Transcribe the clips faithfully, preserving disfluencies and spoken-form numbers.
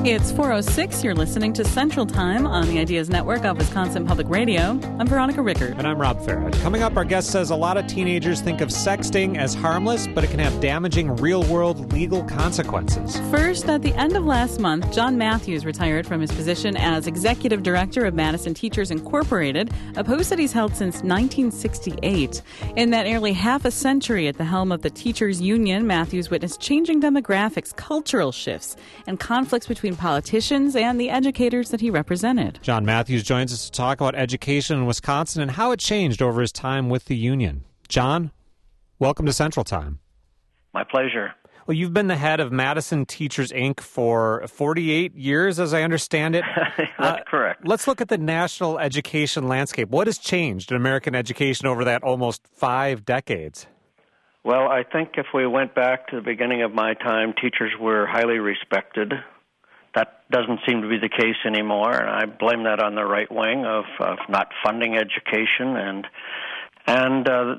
It's four oh six. You're listening to Central Time on the Ideas Network of Wisconsin Public Radio. I'm Veronica Rickard. And I'm Rob Farrad. Coming up, our guest says a lot of teenagers think of sexting as harmless, but it can have damaging real-world legal consequences. First, at the end of last month, John Matthews retired from his position as Executive Director of Madison Teachers Incorporated, a post that he's held since nineteen sixty-eight. In that nearly half a century at the helm of the Teachers Union, Matthews witnessed changing demographics, cultural shifts, and conflicts between politicians and the educators that he represented. John Matthews joins us to talk about education in Wisconsin and how it changed over his time with the union. John, welcome to Central Time. My pleasure. Well, you've been the head of Madison Teachers, Incorporated for forty-eight years, as I understand it. That's uh, correct. Let's look at the national education landscape. What has changed in American education over that almost five decades? Well, I think if we went back to the beginning of my time, teachers were highly respected. That doesn't seem to be the case anymore, and I blame that on the right wing of, of not funding education and and uh,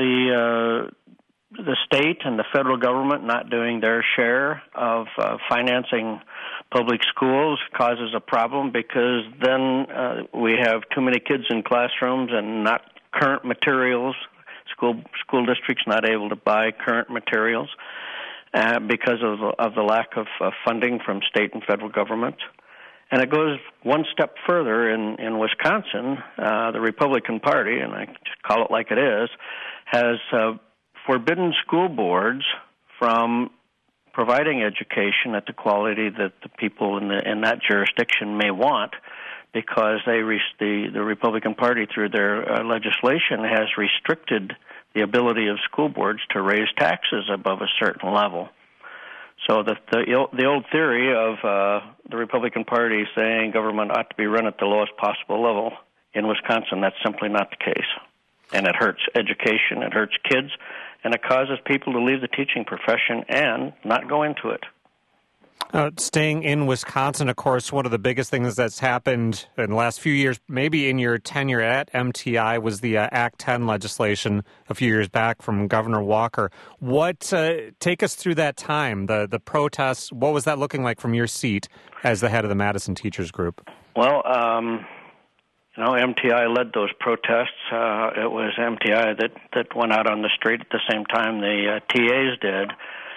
the uh, the state and the federal government not doing their share of uh, financing public schools causes a problem, because then uh, we have too many kids in classrooms and not current materials. School school districts not able to buy current materials. Uh, because of the, of the lack of uh, funding from state and federal governments. And it goes one step further. In, in Wisconsin, uh, the Republican Party, and I just call it like it is, has uh, forbidden school boards from providing education at the quality that the people in, the, in that jurisdiction may want, because they re- the, the Republican Party, through their uh, legislation, has restricted the ability of school boards to raise taxes above a certain level. So the the, the old theory of uh, the Republican Party saying government ought to be run at the lowest possible level, in Wisconsin, that's simply not the case. And it hurts education, it hurts kids, and it causes people to leave the teaching profession and not go into it. Uh, staying in Wisconsin, of course, one of the biggest things that's happened in the last few years, maybe in your tenure at M T I, was the uh, Act ten legislation a few years back from Governor Walker. What uh, take us through that time, the the protests? What was that looking like from your seat as the head of the Madison Teachers Group? Well, um, you know, M T I led those protests. Uh, it was M T I that, that went out on the street at the same time the uh, T As did,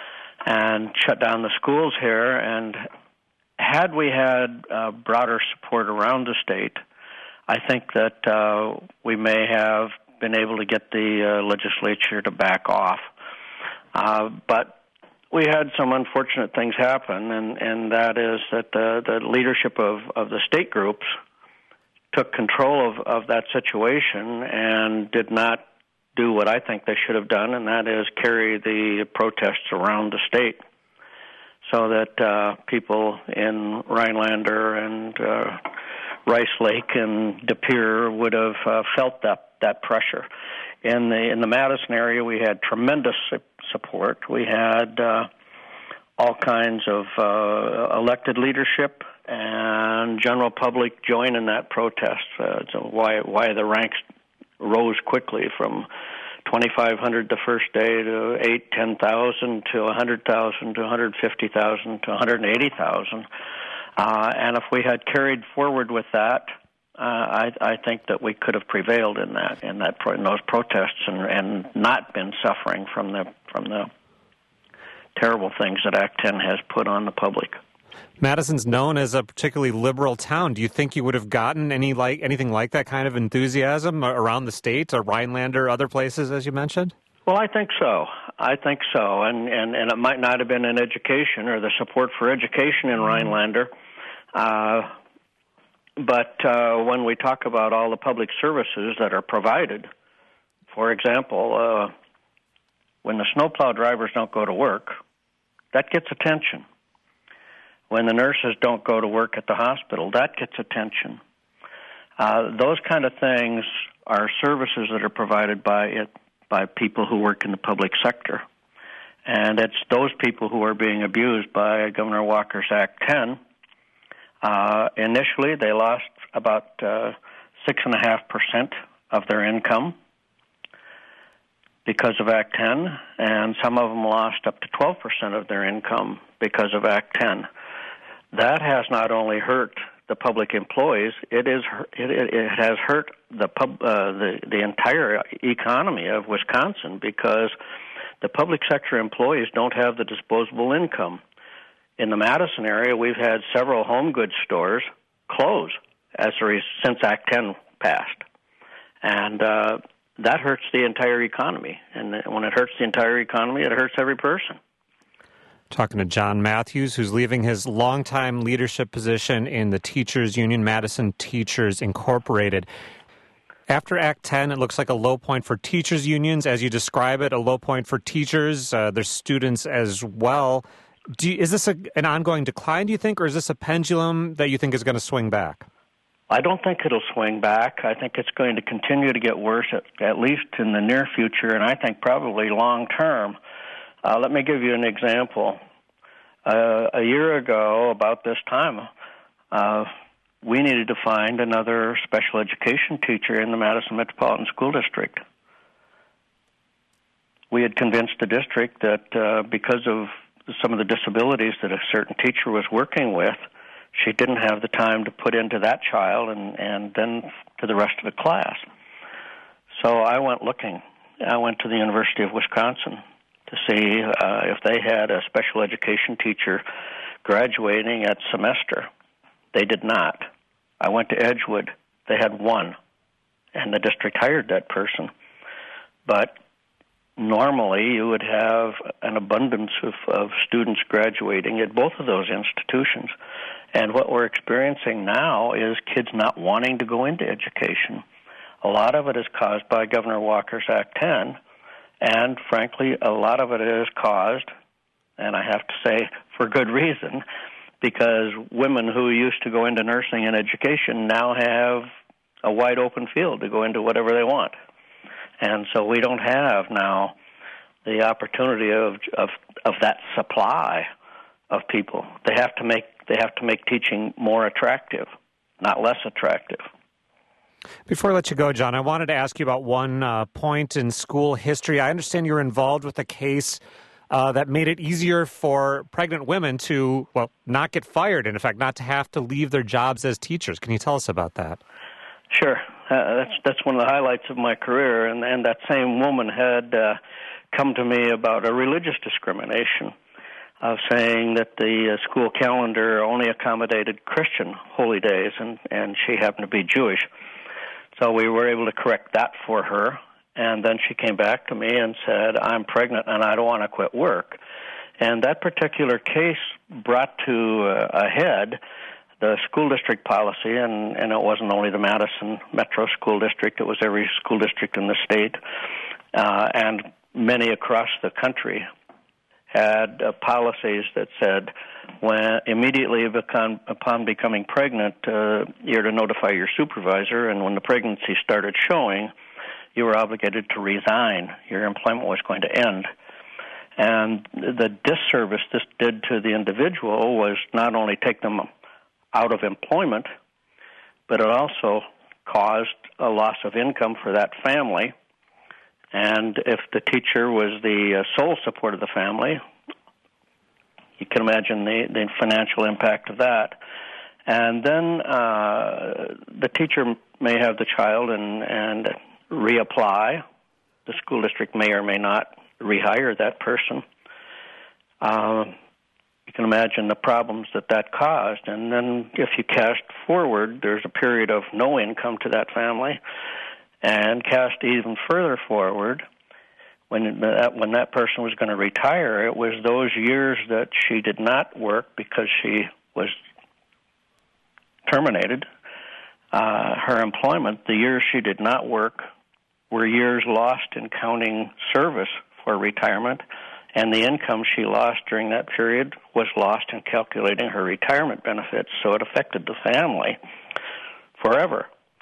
and shut down the schools here. And had we had uh, broader support around the state, I think that uh, we may have been able to get the uh, legislature to back off. Uh, but we had some unfortunate things happen, and, and that is that the, the leadership of, of the state groups took control of, of that situation and did not do what I think they should have done, and that is carry the protests around the state, so that uh, people in Rhinelander and uh, Rice Lake and De Pere would have uh, felt that that pressure. In the in the Madison area, we had tremendous support. We had uh, all kinds of uh, elected leadership and general public join in that protest. Uh, so why why the ranks rose quickly from twenty-five hundred the first day to eight, ten thousand to one hundred thousand to one hundred fifty thousand to one hundred eighty thousand. Uh, and if we had carried forward with that, uh, I, I think that we could have prevailed in that in that in those protests and, and not been suffering from the from the terrible things that Act ten has put on the public. Madison's known as a particularly liberal town. Do you think you would have gotten any like anything like that kind of enthusiasm around the state, or Rhinelander, other places, as you mentioned? Well, I think so. I think so. And, and, and it might not have been in education or the support for education in Rhinelander. Uh, but uh, when we talk about all the public services that are provided, for example, uh, when the snowplow drivers don't go to work, that gets attention. When the nurses don't go to work at the hospital, that gets attention. Uh, those kind of things are services that are provided by it by people who work in the public sector. And it's those people who are being abused by Governor Walker's Act ten. Uh, initially, they lost about uh, six point five percent of their income because of Act ten, and some of them lost up to twelve percent of their income because of Act ten. that has not only hurt the public employees, it is it, it has hurt the pub uh, the the entire economy of Wisconsin, because the public sector employees don't have the disposable income. In the Madison area, we've had several home goods stores close as a re- since Act ten passed, and uh, that hurts the entire economy. And when it hurts the entire economy, it hurts every person. Talking to John Matthews, who's leaving his longtime leadership position in the Teachers Union, Madison Teachers Incorporated. After Act ten, it looks like a low point for teachers' unions, as you describe it, a low point for teachers, uh, their students as well. Do you, is this a, an ongoing decline, do you think, or is this a pendulum that you think is going to swing back? I don't think it'll swing back. I think it's going to continue to get worse, at, at least in the near future, and I think probably long term. Uh, let me give you an example. Uh, a year ago, about this time, uh, we needed to find another special education teacher in the Madison Metropolitan School District. We had convinced the district that uh, because of some of the disabilities that a certain teacher was working with, she didn't have the time to put into that child and, and then to the rest of the class. So I went looking. I went to the University of Wisconsin to see uh, if they had a special education teacher graduating at semester. They did not. I went to Edgewood. They had one, and the district hired that person. But normally you would have an abundance of, of students graduating at both of those institutions. And what we're experiencing now is kids not wanting to go into education. A lot of it is caused by Governor Walker's Act ten, and frankly, a lot of it is caused, and I have to say for good reason, because women who used to go into nursing and education now have a wide open field to go into whatever they want. And so we don't have now the opportunity of of, of that supply of people. They have to make they have to make teaching more attractive, not less attractive. Before I let you go, John, I wanted to ask you about one uh, point in school history. I understand you're involved with a case uh, that made it easier for pregnant women to, well, not get fired, and in fact, not to have to leave their jobs as teachers. Can you tell us about that? Sure. Uh, that's that's one of the highlights of my career, and, and that same woman had uh, come to me about a religious discrimination of saying that the uh, school calendar only accommodated Christian holy days, and, and she happened to be Jewish. So we were able to correct that for her, and then she came back to me and said, I'm pregnant and I don't want to quit work. And that particular case brought to uh, a head the school district policy, and, and it wasn't only the Madison Metro School District, it was every school district in the state, uh, and many across the country had uh, policies that said when immediately upon, upon becoming pregnant, uh, you're to notify your supervisor, and when the pregnancy started showing, you were obligated to resign. Your employment was going to end. And the disservice this did to the individual was not only take them out of employment, but it also caused a loss of income for that family. And if the teacher was the uh, sole support of the family, you can imagine the, the financial impact of that. And then uh, the teacher may have the child and, and reapply. The school district may or may not rehire that person. Uh, you can imagine the problems that that caused. And then if you cast forward, there's a period of no income to that family. And cast even further forward, when that, when that person was going to retire, it was those years that she did not work because she was terminated, uh, her employment, the years she did not work were years lost in counting service for retirement, and the income she lost during that period was lost in calculating her retirement benefits, so it affected the family forever.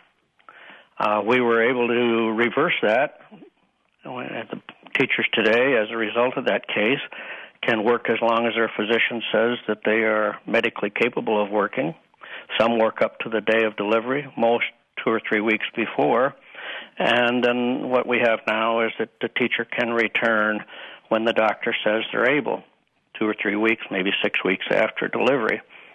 Uh, we were able to reverse that. The teachers today, as a result of that case, can work as long as their physician says that they are medically capable of working. Some work up to the day of delivery, most two or three weeks before. And then what we have now is that the teacher can return when the doctor says they're able, two or three weeks, maybe six weeks after delivery.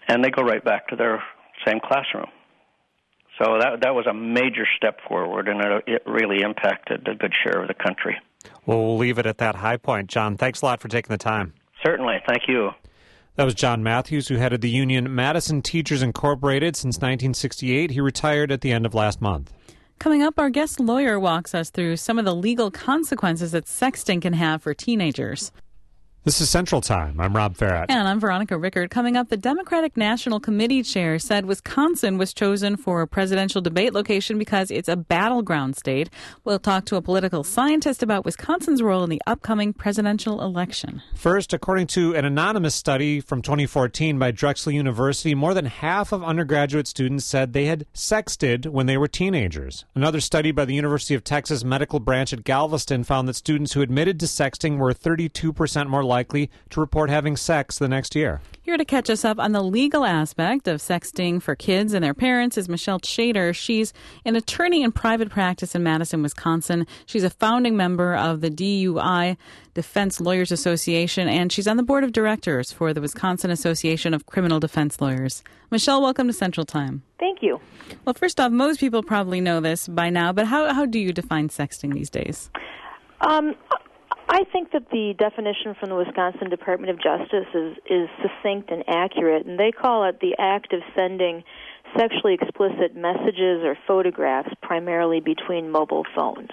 and they go right back to their same classroom. So that that was a major step forward, and it, it really impacted a good share of the country. Well, we'll leave it at that high point. John, thanks a lot for taking the time. Certainly. Thank you. That was John Matthews, who headed the union Madison Teachers Incorporated since nineteen sixty-eight. He retired at the end of last month. Coming up, our guest lawyer walks us through some of the legal consequences that sexting can have for teenagers. This is Central Time. I'm Rob Farrett. And I'm Veronica Rickard. Coming up, the Democratic National Committee chair said Wisconsin was chosen for a presidential debate location because it's a battleground state. We'll talk to a political scientist about Wisconsin's role in the upcoming presidential election. First, according to an anonymous study from twenty fourteen by Drexel University, more than half of undergraduate students said they had sexted when they were teenagers. Another study by the University of Texas Medical Branch at Galveston found that students who admitted to sexting were thirty-two percent more likely likely to report having sex the next year. Here to catch us up on the legal aspect of sexting for kids and their parents is Michelle Chater. She's an attorney in private practice in Madison, Wisconsin. She's a founding member of the D U I Defense Lawyers Association, and she's on the board of directors for the Wisconsin Association of Criminal Defense Lawyers. Michelle, welcome to Central Time. Thank you. Well, first off, most people probably know this by now, but how, how do you define sexting these days? Um, I think that the definition from the Wisconsin Department of Justice is, is succinct and accurate, and they call it the act of sending sexually explicit messages or photographs primarily between mobile phones.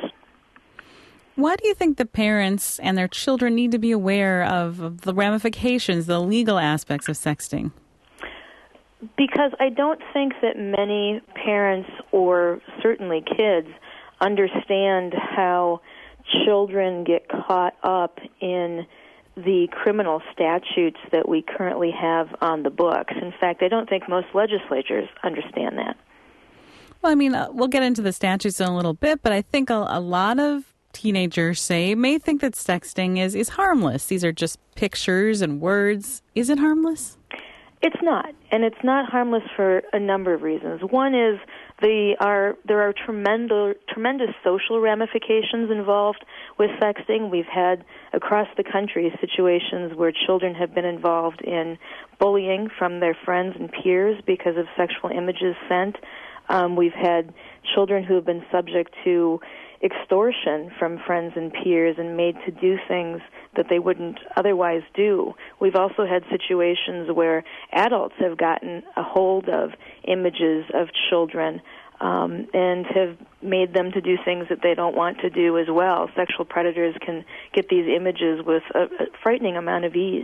Why do you think the parents and their children need to be aware of, of the ramifications, the legal aspects of sexting? Because I don't think that many parents or certainly kids understand how children get caught up in the criminal statutes that we currently have on the books. In fact, I don't think most legislatures understand that. Well, I mean, uh, we'll get into the statutes in a little bit, but I think a, a lot of teenagers say may think that sexting is, is harmless. These are just pictures and words. Is it harmless? It's not, and it's not harmless for a number of reasons. One is the are there are tremendous tremendous social ramifications involved with sexting. We've had across the country situations where children have been involved in bullying from their friends and peers because of sexual images sent. Um, we've had children who have been subject to extortion from friends and peers and made to do things that they wouldn't otherwise do. We've also had situations where adults have gotten a hold of images of children um, and have made them to do things that they don't want to do as well. Sexual predators can get these images with a, a frightening amount of ease.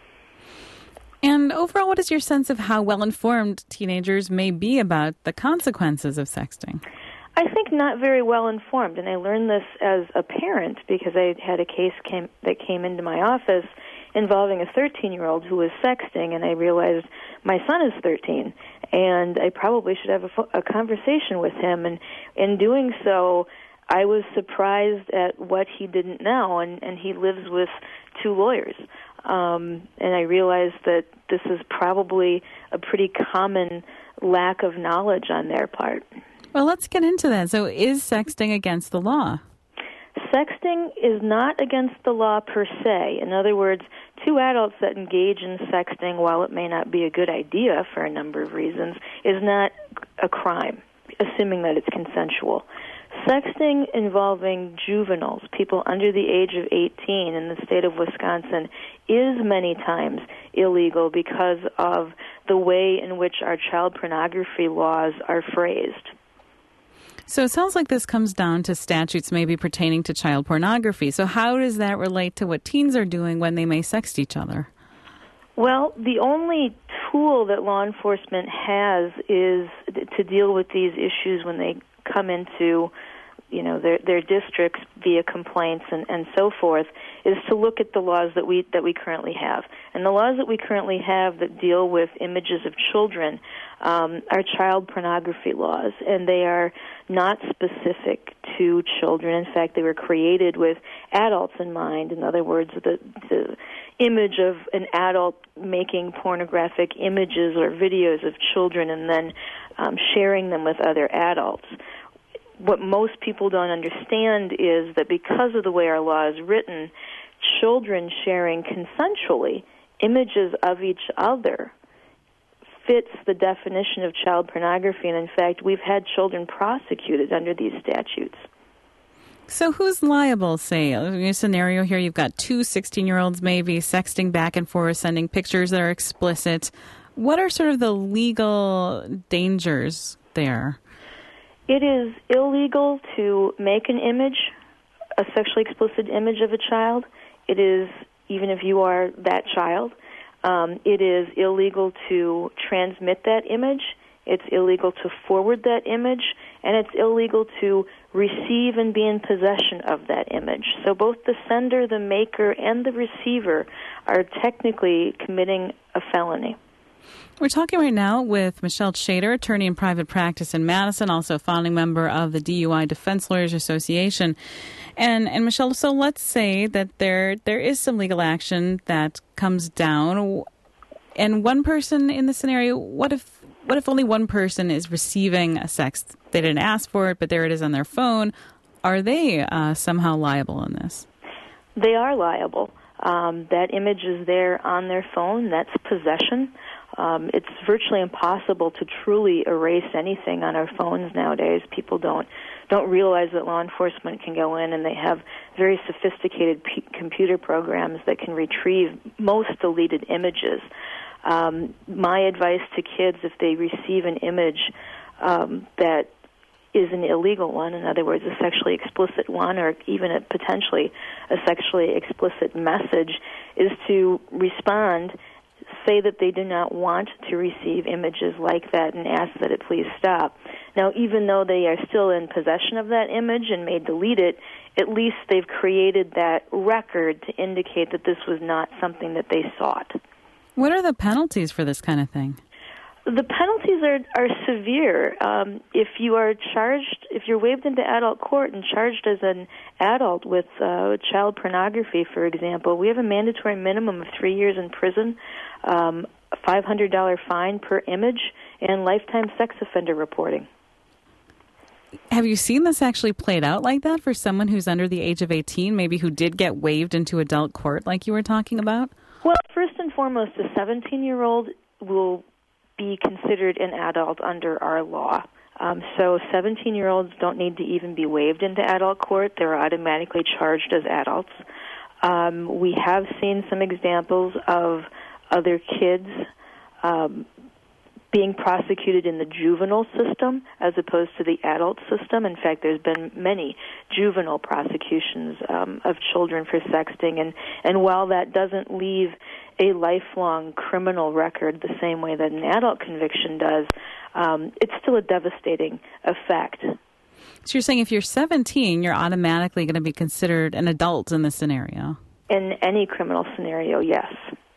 And overall, what is your sense of how well-informed teenagers may be about the consequences of sexting? I think not very well informed, and I learned this as a parent because I had a case came, that came into my office involving a thirteen-year-old who was sexting, and I realized my son is thirteen, and I probably should have a, a conversation with him, and in doing so, I was surprised at what he didn't know, and, and he lives with two lawyers, um, and I realized that this is probably a pretty common lack of knowledge on their part. Well, let's get into that. So is sexting against the law? Sexting is not against the law per se. In other words, two adults that engage in sexting, while it may not be a good idea for a number of reasons, is not a crime, assuming that it's consensual. Sexting involving juveniles, people under the age of eighteen in the state of Wisconsin, is many times illegal because of the way in which our child pornography laws are phrased. So it sounds like this comes down to statutes maybe pertaining to child pornography. So how does that relate to what teens are doing when they may sext each other? Well, the only tool that law enforcement has is to deal with these issues when they come into, you know, their their districts via complaints and, and so forth, is to look at the laws that we that we currently have. And the laws that we currently have that deal with images of children um, are child pornography laws, and they are not specific to children. In fact, they were created with adults in mind. In other words, the, the image of an adult making pornographic images or videos of children and then um, sharing them with other adults. What most people don't understand is that because of the way our law is written, children sharing consensually images of each other fits the definition of child pornography, and in fact, we've had children prosecuted under these statutes. So who's liable, say, in a scenario here, you've got two sixteen-year-olds maybe sexting back and forth, sending pictures that are explicit. What are sort of the legal dangers there? It is illegal to make an image, a sexually explicit image of a child. It is, even if you are that child, um, it is illegal to transmit that image. It's illegal to forward that image, and it's illegal to receive and be in possession of that image. So both the sender, the maker, and the receiver are technically committing a felony. We're talking right now with Michelle Chater, attorney in private practice in Madison, also a founding member of the D U I Defense Lawyers Association. And and Michelle, so let's say that there there is some legal action that comes down, and one person in the scenario, what if what if only one person is receiving a sext? They didn't ask for it, but there it is on their phone. Are they uh, somehow liable in this? They are liable. Um, that image is there on their phone. That's possession. Um, it's virtually impossible to truly erase anything on our phones nowadays. People don't don't realize that law enforcement can go in and they have very sophisticated p- computer programs that can retrieve most deleted images. Um, my advice to kids, if they receive an image um, that is an illegal one, in other words, a sexually explicit one, or even a potentially a sexually explicit message, is to respond, say that they do not want to receive images like that, and ask that it please stop. Now, even though they are still in possession of that image and may delete it, at least they've created that record to indicate that this was not something that they sought. What are the penalties for this kind of thing? The penalties are, are severe. Um, if you are charged, if you're waived into adult court and charged as an adult with uh, child pornography, for example, we have a mandatory minimum of three years in prison, um, a five hundred dollars fine per image, and lifetime sex offender reporting. Have you seen this actually played out like that for someone who's under the age of eighteen, maybe who did get waived into adult court like you were talking about? Well, first and foremost, a seventeen-year-old will be considered an adult under our law. Um, so seventeen-year-olds don't need to even be waived into adult court. They're automatically charged as adults. Um, we have seen some examples of other kids um, being prosecuted in the juvenile system as opposed to the adult system. In fact, there's been many juvenile prosecutions um, of children for sexting, and, and while that doesn't leave a lifelong criminal record the same way that an adult conviction does, um, it's still a devastating effect. So you're saying if you're seventeen, you're automatically going to be considered an adult in this scenario? In any criminal scenario, yes.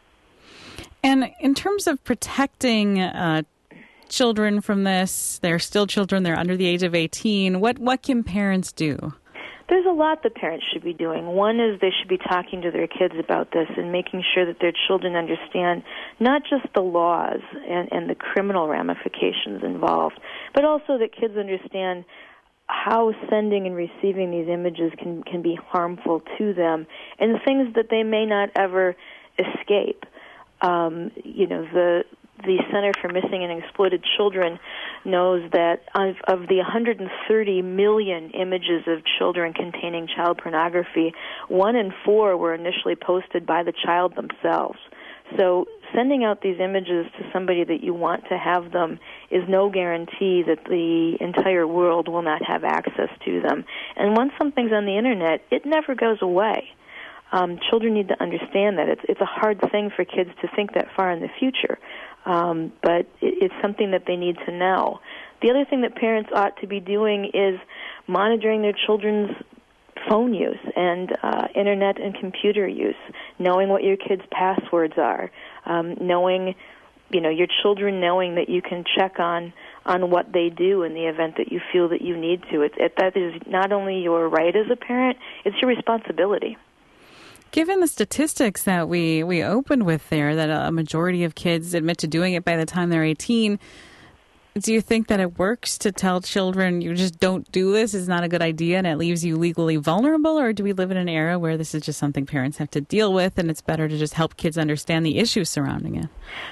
And in terms of protecting uh, children from this, they're still children, they're under the age of eighteen, what, what can parents do? There's a lot that parents should be doing. One is they should be talking to their kids about this and making sure that their children understand not just the laws and, and the criminal ramifications involved, but also that kids understand how sending and receiving these images can, can be harmful to them and things that they may not ever escape. Um, you know, the the Center for Missing and Exploited Children knows that of, of the one hundred thirty million images of children containing child pornography, one in four were initially posted by the child themselves. So sending out these images to somebody that you want to have them is no guarantee that the entire world will not have access to them. And once something's on the Internet, it never goes away. Um, children need to understand that. It's, it's a hard thing for kids to think that far in the future, um, but it, it's something that they need to know. The other thing that parents ought to be doing is monitoring their children's phone use and uh, Internet and computer use, knowing what your kids' passwords are, um, knowing, you know, your children knowing that you can check on on what they do in the event that you feel that you need to. It, it, that is not only your right as a parent, it's your responsibility. Given the statistics that we, we opened with there, that a majority of kids admit to doing it by the time they're eighteen, do you think that it works to tell children you just don't do this, it's not a good idea, and it leaves you legally vulnerable? Or do we live in an era where this is just something parents have to deal with and it's better to just help kids understand the issues surrounding it?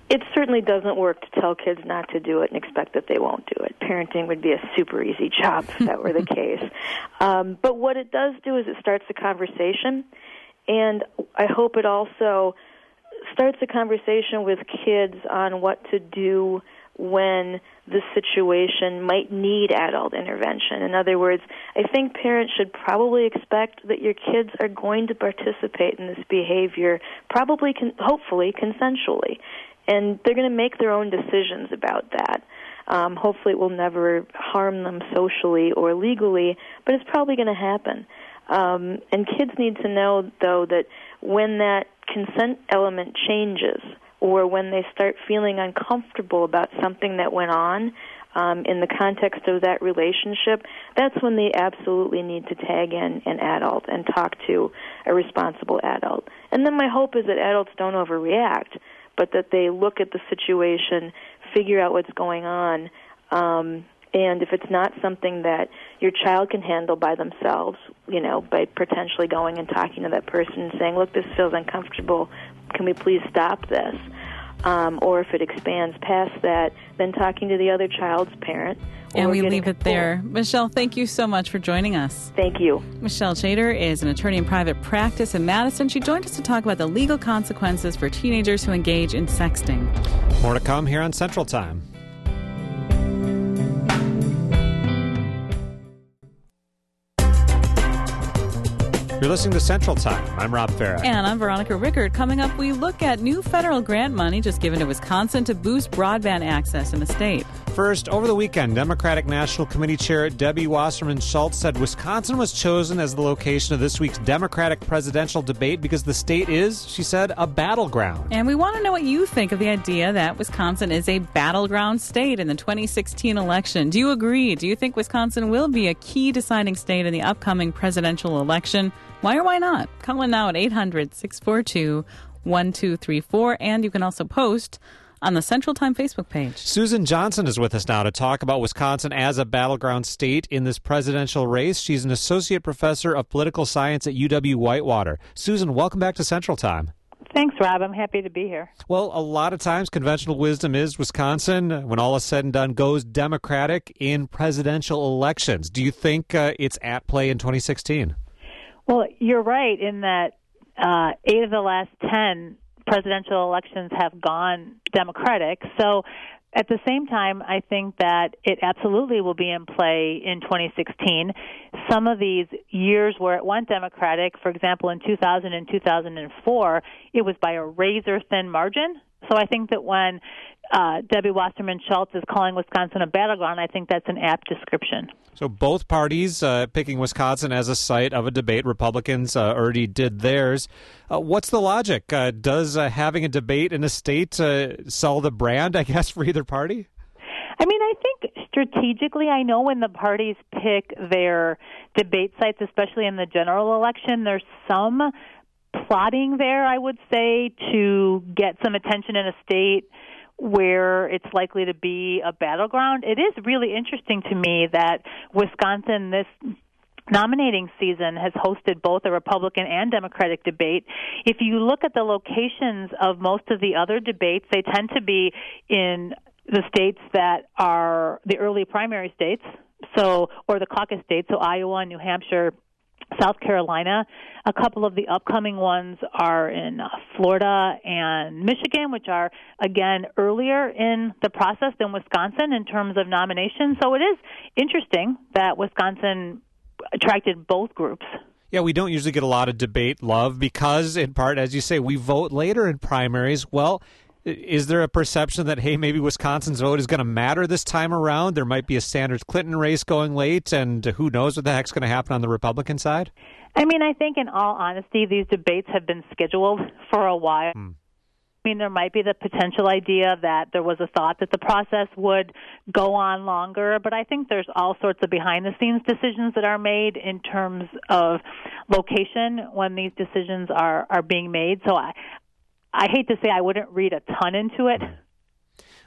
It certainly doesn't work to tell kids not to do it and expect that they won't do it. Parenting would be a super easy job if that were the case. Um, but what it does do is it starts a conversation, and I hope it also starts a conversation with kids on what to do when the situation might need adult intervention. In other words, I think parents should probably expect that your kids are going to participate in this behavior, probably, con- hopefully, consensually. And they're going to make their own decisions about that. Um, hopefully it will never harm them socially or legally, but it's probably going to happen. Um, and kids need to know, though, that when that consent element changes or when they start feeling uncomfortable about something that went on um, in the context of that relationship, that's when they absolutely need to tag in an adult and talk to a responsible adult. And then my hope is that adults don't overreact, but that they look at the situation, figure out what's going on, um, and if it's not something that your child can handle by themselves, you know, by potentially going and talking to that person and saying, look, this feels uncomfortable, can we please stop this? Um, or if it expands past that, then talking to the other child's parent. And we leave it there. Michelle, thank you so much for joining us. Thank you. Michelle Chater is an attorney in private practice in Madison. She joined us to talk about the legal consequences for teenagers who engage in sexting. More to come here on Central Time. You're listening to Central Time. I'm Rob Farah. And I'm Veronica Rickard. Coming up, we look at new federal grant money just given to Wisconsin to boost broadband access in the state. First, over the weekend, Democratic National Committee Chair Debbie Wasserman Schultz said Wisconsin was chosen as the location of this week's Democratic presidential debate because the state is, she said, a battleground. And we want to know what you think of the idea that Wisconsin is a battleground state in the twenty sixteen election. Do you agree? Do you think Wisconsin will be a key deciding state in the upcoming presidential election? Why or why not? Call in now at eight hundred, six four two, one two three four, and you can also post on the Central Time Facebook page. Susan Johnson is with us now to talk about Wisconsin as a battleground state in this presidential race. She's an associate professor of political science at U W-Whitewater. Susan, welcome back to Central Time. Thanks, Rob. I'm happy to be here. Well, a lot of times conventional wisdom is Wisconsin, when all is said and done, goes Democratic in presidential elections. Do you think uh, it's at play in twenty sixteen? Well, you're right in that uh, eight of the last ten presidential elections have gone Democratic. So at the same time, I think that it absolutely will be in play in twenty sixteen. Some of these years where it went Democratic, for example, in two thousand and two thousand four, it was by a razor-thin margin. So I think that when uh, Debbie Wasserman Schultz is calling Wisconsin a battleground, I think that's an apt description. So both parties uh, picking Wisconsin as a site of a debate. Republicans uh, already did theirs. Uh, what's the logic? Uh, does uh, having a debate in a state uh, sell the brand, I guess, for either party? I mean, I think strategically, I know when the parties pick their debate sites, especially in the general election, there's some plotting there, I would say, to get some attention in a state where it's likely to be a battleground. It is really interesting to me that Wisconsin this nominating season has hosted both a Republican and Democratic debate. If you look at the locations of most of the other debates, they tend to be in the states that are the early primary states, so or the caucus states, so Iowa, New Hampshire, South Carolina. A couple of the upcoming ones are in uh, Florida and Michigan, which are, again, earlier in the process than Wisconsin in terms of nominations. So it is interesting that Wisconsin attracted both groups. Yeah, we don't usually get a lot of debate love because, in part, as you say, we vote later in primaries. Well, is there a perception that, hey, maybe Wisconsin's vote is going to matter this time around? There might be a Sanders-Clinton race going late, and who knows what the heck's going to happen on the Republican side? I mean, I think in all honesty, these debates have been scheduled for a while. Hmm. I mean, there might be the potential idea that there was a thought that the process would go on longer, but I think there's all sorts of behind-the-scenes decisions that are made in terms of location when these decisions are, are being made. So I I hate to say I wouldn't read a ton into it.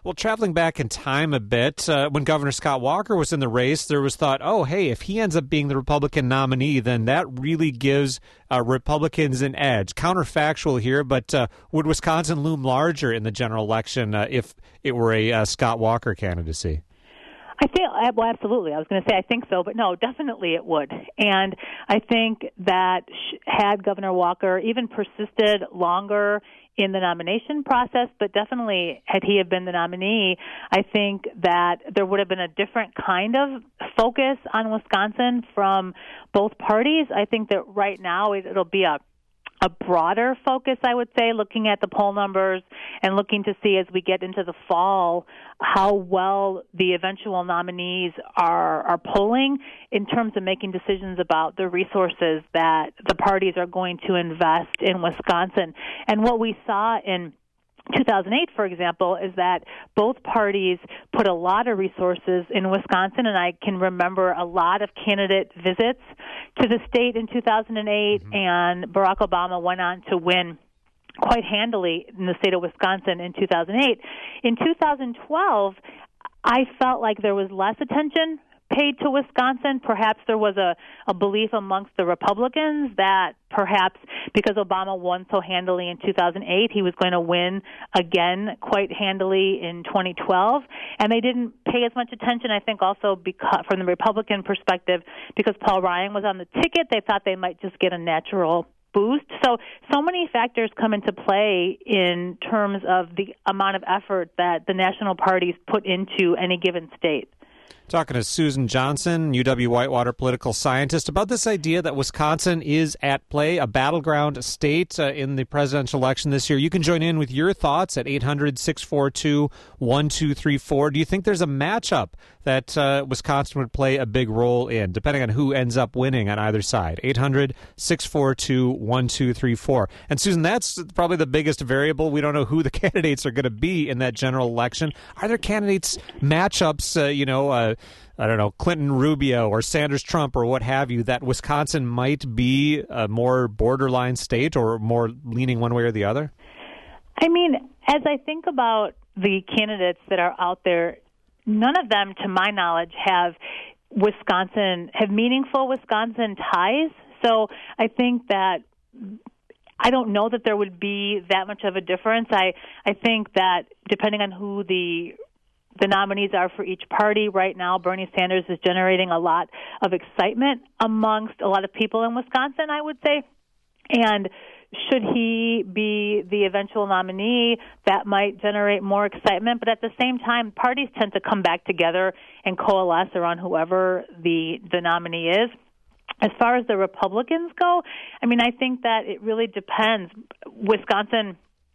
Well, traveling back in time a bit, uh, when Governor Scott Walker was in the race, there was thought, oh, hey, if he ends up being the Republican nominee, then that really gives uh, Republicans an edge. Counterfactual here, but uh, would Wisconsin loom larger in the general election uh, if it were a uh, Scott Walker candidacy? I think, well, absolutely. I was going to say I think so, but no, definitely it would. And I think that had Governor Walker even persisted longer in the nomination process, but definitely had he have been the nominee, I think that there would have been a different kind of focus on Wisconsin from both parties. I think that right now it, it'll be a a broader focus, I would say, looking at the poll numbers and looking to see as we get into the fall how well the eventual nominees are are polling in terms of making decisions about the resources that the parties are going to invest in Wisconsin. And what we saw in two thousand eight, for example, is that both parties put a lot of resources in Wisconsin, and I can remember a lot of candidate visits to the state in two thousand eight, mm-hmm. and Barack Obama went on to win quite handily in the state of Wisconsin in two thousand eight. In two thousand twelve, I felt like there was less attention paid to Wisconsin. Perhaps there was a, a belief amongst the Republicans that perhaps because Obama won so handily in two thousand eight, he was going to win again quite handily in twenty twelve. And they didn't pay as much attention, I think, also because from the Republican perspective, because Paul Ryan was on the ticket, they thought they might just get a natural boost. So, so many factors come into play in terms of the amount of effort that the national parties put into any given state. Talking to Susan Johnson, U W-Whitewater political scientist, about this idea that Wisconsin is at play, a battleground state uh, in the presidential election this year. You can join in with your thoughts at eight hundred, six four two, one two three four. Do you think there's a matchup that uh, Wisconsin would play a big role in, depending on who ends up winning on either side? eight hundred, six four two, one two three four. And Susan, that's probably the biggest variable. We don't know who the candidates are going to be in that general election. Are there candidates, matchups, uh, you know, uh, I don't know, Clinton Rubio or Sanders Trump or what have you, that Wisconsin might be a more borderline state or more leaning one way or the other? I mean, as I think about the candidates that are out there, none of them, to my knowledge, have Wisconsin, have meaningful Wisconsin ties. So I think that I don't know that there would be that much of a difference. I, I think that depending on who the the nominees are for each party right now, Bernie Sanders is generating a lot of excitement amongst a lot of people in Wisconsin, I would say. And should he be the eventual nominee, that might generate more excitement. But at the same time, parties tend to come back together and coalesce around whoever the, the nominee is. As far as the Republicans go, I mean, I think that it really depends. Wisconsin,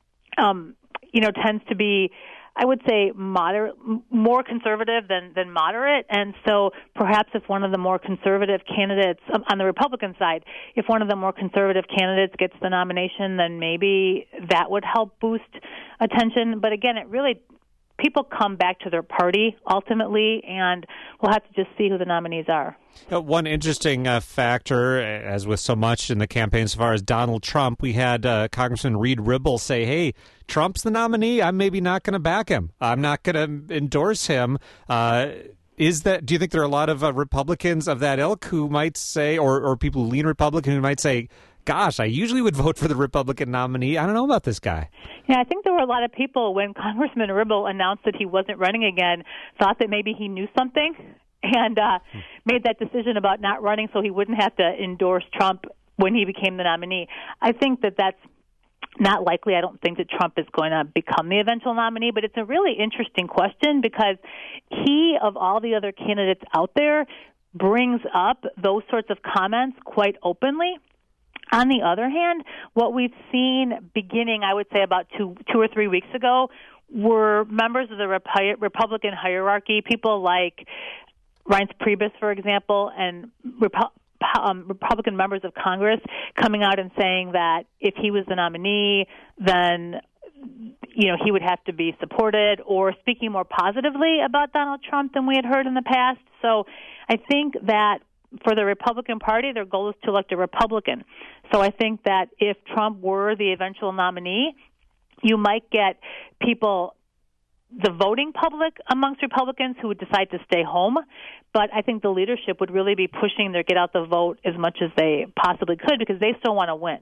um, you know, tends to be, I would say, moderate, more conservative than, than moderate. And so perhaps if one of the more conservative candidates on the Republican side, if one of the more conservative candidates gets the nomination, then maybe that would help boost attention. But again, it really, people come back to their party ultimately, and we'll have to just see who the nominees are. Uh, one interesting uh, factor, as with so much in the campaign as far as Donald Trump, we had uh, Congressman Reed Ribble say, hey, Trump's the nominee. I'm maybe not going to back him. I'm not going to endorse him. Uh, is that? Do you think there are a lot of uh, Republicans of that ilk who might say, or, or people who lean Republican who might say, gosh, I usually would vote for the Republican nominee. I don't know about this guy. Yeah, I think there were a lot of people when Congressman Ribble announced that he wasn't running again, thought that maybe he knew something and uh, hmm. made that decision about not running so he wouldn't have to endorse Trump when he became the nominee. I think that that's not likely. I don't think that Trump is going to become the eventual nominee, but it's a really interesting question because he, of all the other candidates out there, brings up those sorts of comments quite openly. On the other hand, what we've seen beginning, I would say, about two, two or three weeks ago, were members of the Rep- Republican hierarchy, people like Reince Priebus, for example, and Repu- um, Republican members of Congress coming out and saying that if he was the nominee, then you know he would have to be supported, or speaking more positively about Donald Trump than we had heard in the past. So I think that for the Republican Party, their goal is to elect a Republican. So I think that if Trump were the eventual nominee, you might get people the voting public amongst Republicans who would decide to stay home, but I think the leadership would really be pushing their get out the vote as much as they possibly could because they still want to win.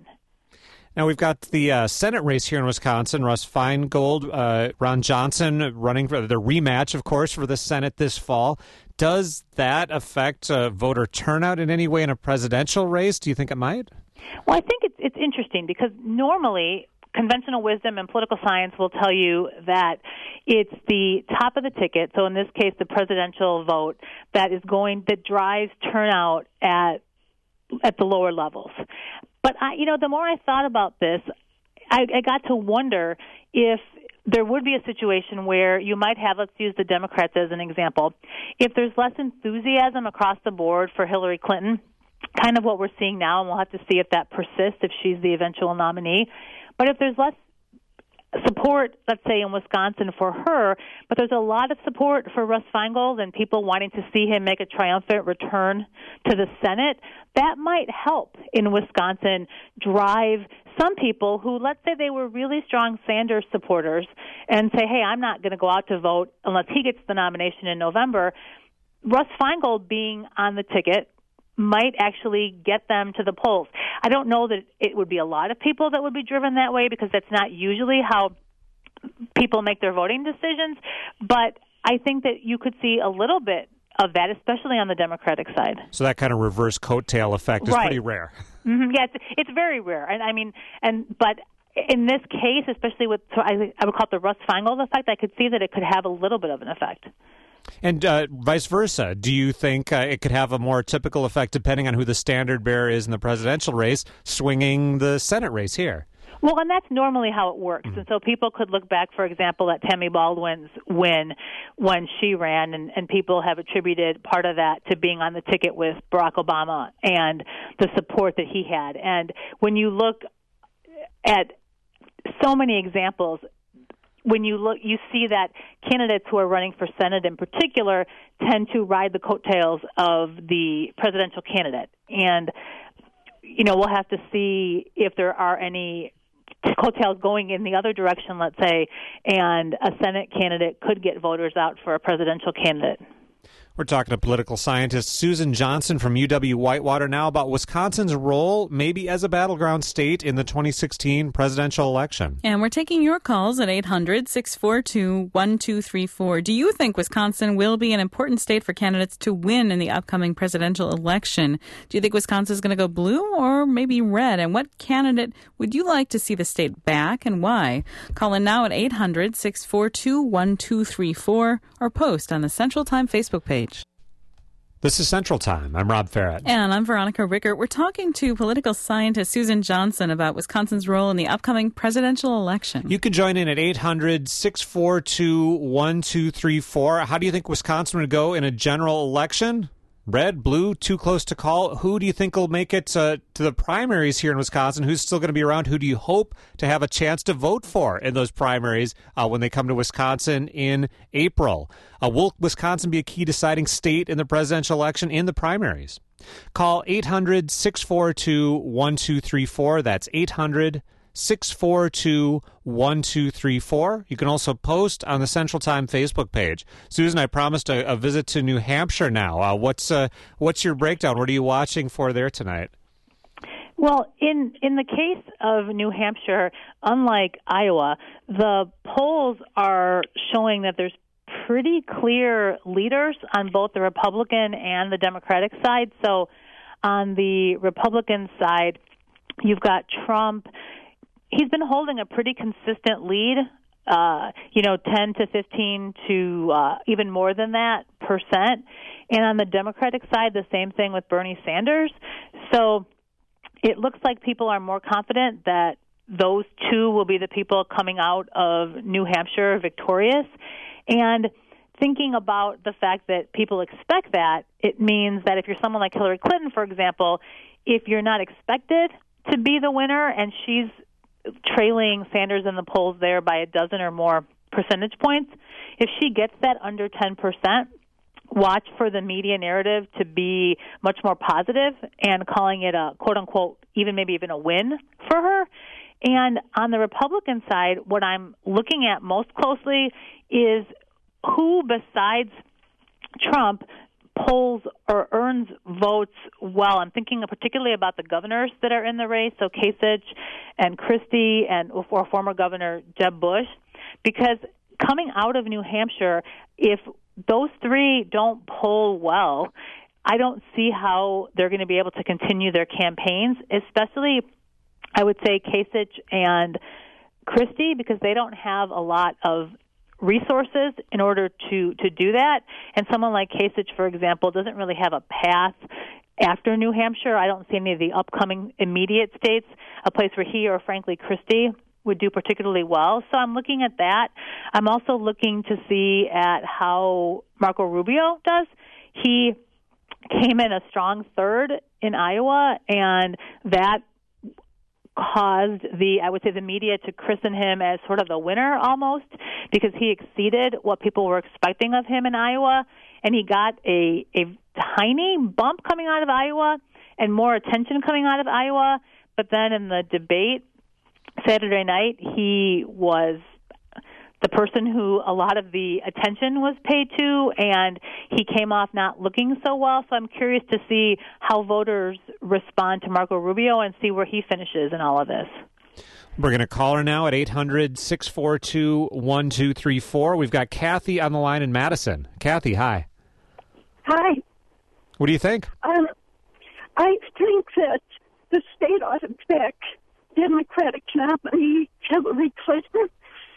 Now we've got the uh, Senate race here in Wisconsin. Russ Feingold, uh, Ron Johnson running for the rematch, of course, for the Senate this fall. Does that affect uh, voter turnout in any way in a presidential race? Do you think it might? Well, I think it's, it's interesting because normally conventional wisdom and political science will tell you that it's the top of the ticket, so in this case the presidential vote, that is going that drives turnout at at the lower levels. But I, you know, the more I thought about this, I, I got to wonder if there would be a situation where you might have, let's use the Democrats as an example, if there's less enthusiasm across the board for Hillary Clinton, kind of what we're seeing now, and we'll have to see if that persists, if she's the eventual nominee. But if there's less support, let's say, in Wisconsin for her, but there's a lot of support for Russ Feingold and people wanting to see him make a triumphant return to the Senate, that might help in Wisconsin drive some people who, let's say they were really strong Sanders supporters and say, hey, I'm not going to go out to vote unless he gets the nomination in November. Russ Feingold being on the ticket might actually get them to the polls. I don't know that it would be a lot of people that would be driven that way because that's not usually how people make their voting decisions, but I think that you could see a little bit of that, especially on the Democratic side. So that kind of reverse coattail effect is right. pretty rare. Mm-hmm. Yeah, it's, it's very rare. And I mean, and but in this case, especially with, so I, I would call it the Russ Feingold effect, I could see that it could have a little bit of an effect. And uh, vice versa, do you think uh, it could have a more typical effect depending on who the standard bearer is in the presidential race, swinging the Senate race here? Well, and that's normally how it works. Mm-hmm. And so people could look back, for example, at Tammy Baldwin's win when she ran, and, and people have attributed part of that to being on the ticket with Barack Obama and the support that he had. And when you look at so many examples, when you look, you see that candidates who are running for Senate in particular tend to ride the coattails of the presidential candidate. And, you know, we'll have to see if there are any coattails going in the other direction, let's say, and a Senate candidate could get voters out for a presidential candidate. We're talking to political scientist Susan Johnson from U W-Whitewater now about Wisconsin's role maybe as a battleground state in the twenty sixteen presidential election. And we're taking your calls at eight hundred, six four two, one two three four. Do you think Wisconsin will be an important state for candidates to win in the upcoming presidential election? Do you think Wisconsin is going to go blue or maybe red? And what candidate would you like to see the state back and why? Call in now at eight hundred, six four two, one two three four or post on the Central Time Facebook page. This is Central Time. I'm Rob Farrett. And I'm Veronica Rickert. We're talking to political scientist Susan Johnson about Wisconsin's role in the upcoming presidential election. You can join in at eight hundred, six four two, one two three four. How do you think Wisconsin would go in a general election? Red, blue, too close to call? Who do you think will make it uh, to the primaries here in Wisconsin? Who's still going to be around? Who do you hope to have a chance to vote for in those primaries uh, when they come to Wisconsin in April? Uh, will Wisconsin be a key deciding state in the presidential election in the primaries? Call eight hundred, six four two, one two three four. That's eight hundred, six four two, one two three four. You can also post on the Central Time Facebook page. Susan, I promised a, a visit to New Hampshire now. Uh, what's uh, what's your breakdown? What are you watching for there tonight? Well, in, in the case of New Hampshire, unlike Iowa, the polls are showing that there's pretty clear leaders on both the Republican and the Democratic side. So on the Republican side, you've got Trump. He's been holding a pretty consistent lead, uh, you know, ten to fifteen to uh, even more than that percent. And on the Democratic side, the same thing with Bernie Sanders. So it looks like people are more confident that those two will be the people coming out of New Hampshire victorious. And thinking about the fact that people expect that, it means that if you're someone like Hillary Clinton, for example, if you're not expected to be the winner and she's trailing Sanders in the polls there by a dozen or more percentage points, if she gets that under ten percent, watch for the media narrative to be much more positive and calling it a quote-unquote, even maybe even a win for her. And on the Republican side, what I'm looking at most closely is who besides Trump polls or earns votes well. I'm thinking particularly about the governors that are in the race, so Kasich and Christie and or former Governor Jeb Bush, because coming out of New Hampshire, if those three don't poll well, I don't see how they're going to be able to continue their campaigns, especially, I would say, Kasich and Christie, because they don't have a lot of resources in order to, to do that. And someone like Kasich, for example, doesn't really have a path after New Hampshire. I don't see any of the upcoming immediate states, a place where he or, frankly, Christie would do particularly well. So I'm looking at that. I'm also looking to see at how Marco Rubio does. He came in a strong third in Iowa, and that caused the, I would say, the media to christen him as sort of the winner almost, because he exceeded what people were expecting of him in Iowa, and he got a, a tiny bump coming out of Iowa and more attention coming out of Iowa. But then in the debate Saturday night, he was the person who a lot of the attention was paid to, and he came off not looking so well. So I'm curious to see how voters respond to Marco Rubio and see where he finishes in all of this. We're going to call her now at eight hundred, six four two, one two three four. We've got Kathy on the line in Madison. Kathy, hi. Hi. What do you think? Um, I think that the state ought to back Democratic nominee Hillary Clinton.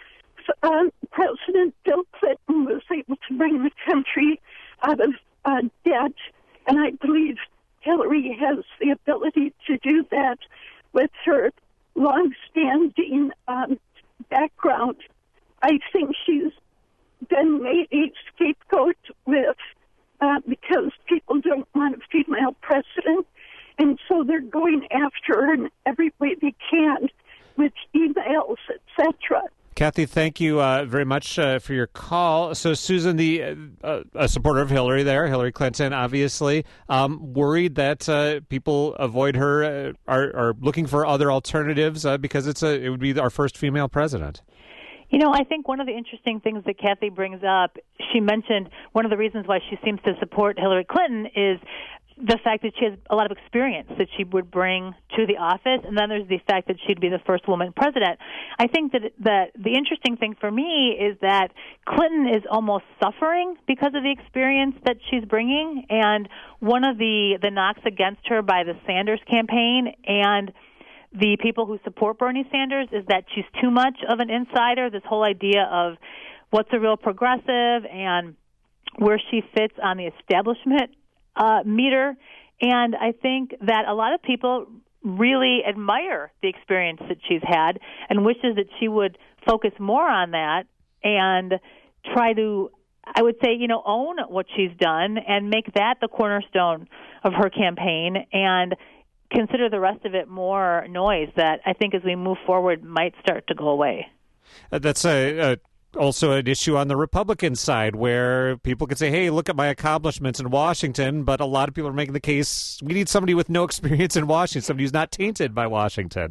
Um, President Bill Clinton was able to bring the country out of uh, debt, and I believe Hillary has the ability to do that with her long-standing um, background. I think she's been made a scapegoat with uh, because people don't want a female president, and so they're going after her in every way they can with emails, et cetera. Kathy, thank you uh, very much uh, for your call. So, Susan, the uh, a supporter of Hillary there, Hillary Clinton, obviously, um, worried that uh, people avoid her, uh, are, are looking for other alternatives uh, because it's a it would be our first female president. You know, I think one of the interesting things that Kathy brings up, she mentioned one of the reasons why she seems to support Hillary Clinton is the fact that she has a lot of experience that she would bring to the office, and then there's the fact that she'd be the first woman president. I think that that the interesting thing for me is that Clinton is almost suffering because of the experience that she's bringing, and one of the, the knocks against her by the Sanders campaign and the people who support Bernie Sanders is that she's too much of an insider, this whole idea of what's a real progressive and where she fits on the establishment Uh, meter, and I think that a lot of people really admire the experience that she's had and wishes that she would focus more on that and try to, I would say, you know, own what she's done and make that the cornerstone of her campaign and consider the rest of it more noise that I think as we move forward might start to go away. Uh, that's a, a also an issue on the Republican side where people could say, hey, look at my accomplishments in Washington, but a lot of people are making the case we need somebody with no experience in Washington, somebody who's not tainted by Washington.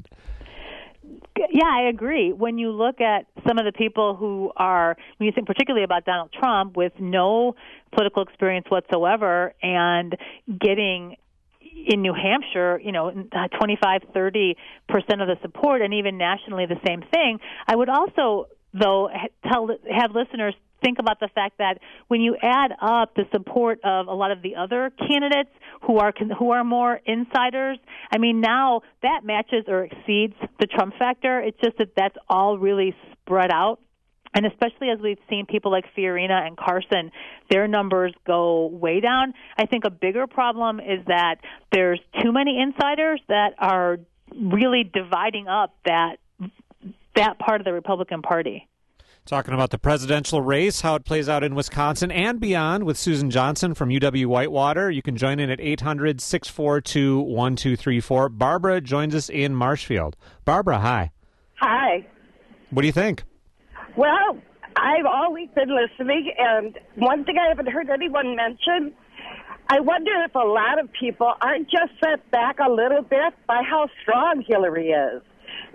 Yeah, I agree. When you look at some of the people who are, when you think particularly about Donald Trump with no political experience whatsoever and getting in New Hampshire, you know, twenty-five, thirty percent of the support, and even nationally the same thing, I would also though, tell have listeners think about the fact that when you add up the support of a lot of the other candidates who are who are more insiders, I mean, now that matches or exceeds the Trump factor. It's just that that's all really spread out. And especially as we've seen people like Fiorina and Carson, their numbers go way down. I think a bigger problem is that there's too many insiders that are really dividing up that that part of the Republican Party. Talking about the presidential race, how it plays out in Wisconsin and beyond with Susan Johnson from U W-Whitewater. You can join in at eight hundred, six four two, one two three four. Barbara joins us in Marshfield. Barbara, hi. Hi. What do you think? Well, I've always been listening, and one thing I haven't heard anyone mention, I wonder if a lot of people aren't just set back a little bit by how strong Hillary is.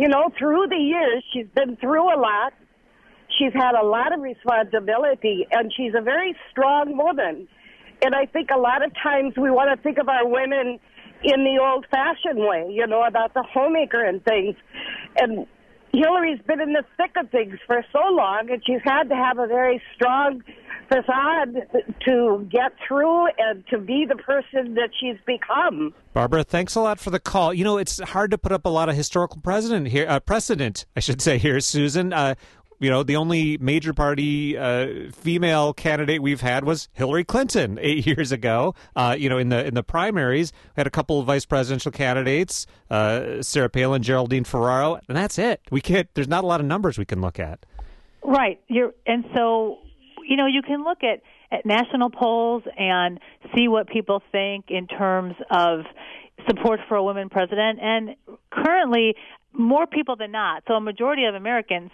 you know, through the years, she's been through a lot. She's had a lot of responsibility, and she's a very strong woman. And I think a lot of times we want to think of our women in the old-fashioned way, you know, about the homemaker and things. And Hillary's been in the thick of things for so long, and she's had to have a very strong facade to get through and to be the person that she's become. Barbara, thanks a lot for the call. You know, it's hard to put up a lot of historical precedent here, uh, precedent, I should say here, Susan. Uh, You know, the only major party uh, female candidate we've had was Hillary Clinton eight years ago. Uh, you know, in the in the primaries, we had a couple of vice presidential candidates, uh, Sarah Palin, Geraldine Ferraro, and that's it. We can't. There's not a lot of numbers we can look at. Right. You're, and so, you know, you can look at, at national polls and see what people think in terms of support for a woman president. And currently, more people than not, so a majority of Americans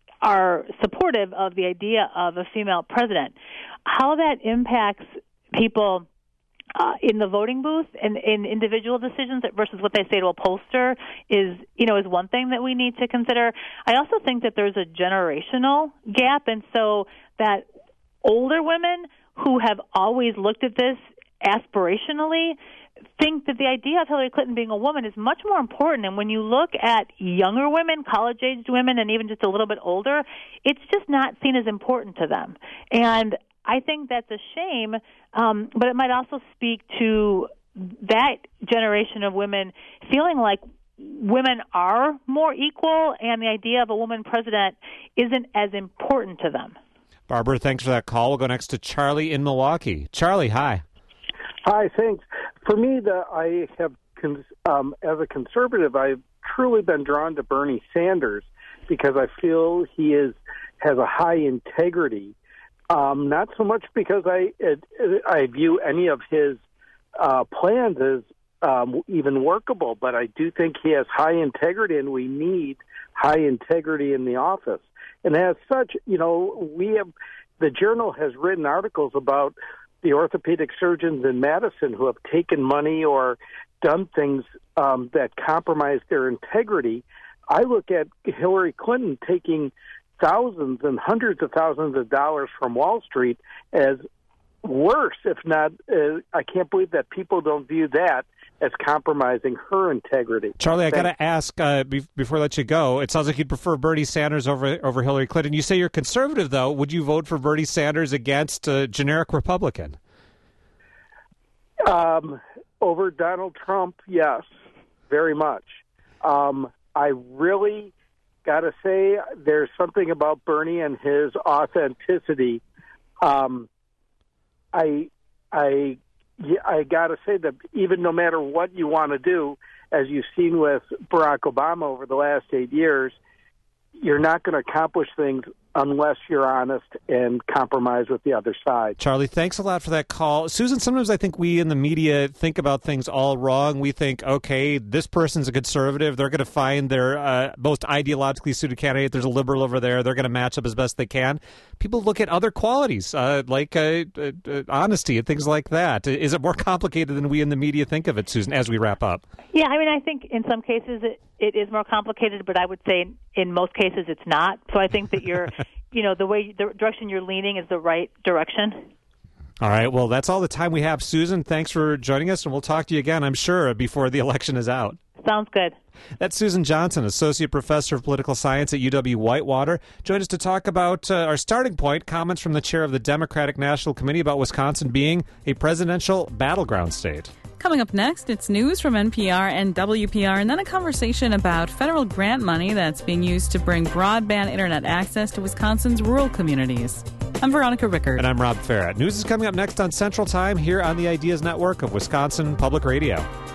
are supportive of the idea of a female president. How that impacts people uh, in the voting booth and in individual decisions versus what they say to a pollster is, you know, is one thing that we need to consider. I also think that there's a generational gap, and so that older women who have always looked at this aspirationally think that the idea of Hillary Clinton being a woman is much more important. And when you look at younger women, college-aged women, and even just a little bit older, it's just not seen as important to them. And I think that's a shame, um, but it might also speak to that generation of women feeling like women are more equal and the idea of a woman president isn't as important to them. Barbara, thanks for that call. We'll go next to Charlie in Milwaukee. Charlie, hi. Hi, thanks. For me, the, I have, um, as a conservative, I've truly been drawn to Bernie Sanders because I feel he is has a high integrity. Um, not so much because I it, I view any of his uh, plans as um, even workable, but I do think he has high integrity, and we need high integrity in the office. And as such, you know, we have the Journal has written articles about the orthopedic surgeons in Madison who have taken money or done things um, that compromise their integrity. I look at Hillary Clinton taking thousands and hundreds of thousands of dollars from Wall Street as worse, if not, uh, I can't believe that people don't view that as compromising her integrity. Charlie, I got to ask, uh, be- before I let you go, it sounds like you'd prefer Bernie Sanders over over Hillary Clinton. You say you're conservative, though. Would you vote for Bernie Sanders against a generic Republican? Um, over Donald Trump, yes, very much. Um, I really got to say there's something about Bernie and his authenticity. Um, I, I, I got to say that even no matter what you want to do, as you've seen with Barack Obama over the last eight years, you're not going to accomplish things unless you're honest and compromise with the other side. Charlie, thanks a lot for that call. Susan, sometimes I think we in the media think about things all wrong. We think, okay, this person's a conservative. They're going to find their uh, most ideologically suited candidate. There's a liberal over there. They're going to match up as best they can. People look at other qualities, uh, like uh, uh, uh, honesty and things like that. Is it more complicated than we in the media think of it, Susan, as we wrap up? Yeah, I mean, I think in some cases it, it is more complicated, but I would say in, in most cases it's not. So I think that you're, you know, the way the direction you're leaning is the right direction. All right. Well, that's all the time we have. Susan, thanks for joining us, and we'll talk to you again, I'm sure, before the election is out. Sounds good. That's Susan Johnson, Associate Professor of Political Science at U W-Whitewater. Joined us to talk about uh, our starting point, comments from the chair of the Democratic National Committee about Wisconsin being a presidential battleground state. Coming up next, it's news from N P R and W P R, and then a conversation about federal grant money that's being used to bring broadband internet access to Wisconsin's rural communities. I'm Veronica Rickard. And I'm Rob Farrett. News is coming up next on Central Time here on the Ideas Network of Wisconsin Public Radio.